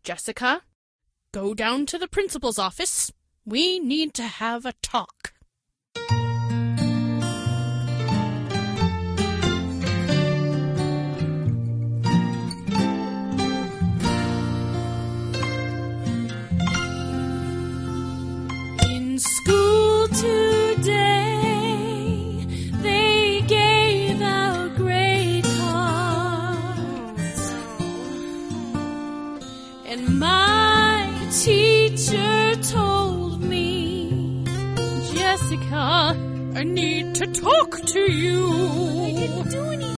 Jessica, go down to the principal's office. We need to have a talk. In school today, they gave out grade cards, and my teacher told me, Jessica, I need to talk to you.